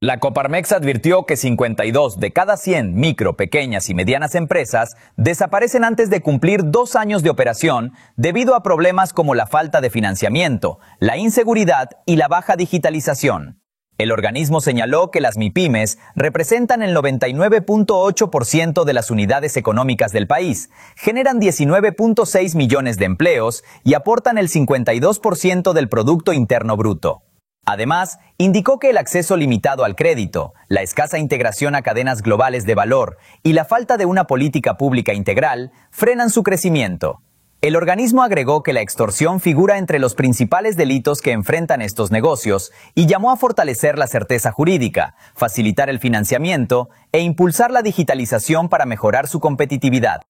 La Coparmex advirtió que 52 de cada 100 micro, pequeñas y medianas empresas desaparecen antes de cumplir 2 años de operación debido a problemas como la falta de financiamiento, la inseguridad y la baja digitalización. El organismo señaló que las MIPYMES representan el 99.8% de las unidades económicas del país, generan 19.6 millones de empleos y aportan el 52% del Producto Interno Bruto. Además, indicó que el acceso limitado al crédito, la escasa integración a cadenas globales de valor y la falta de una política pública integral frenan su crecimiento. El organismo agregó que la extorsión figura entre los principales delitos que enfrentan estos negocios y llamó a fortalecer la certeza jurídica, facilitar el financiamiento e impulsar la digitalización para mejorar su competitividad.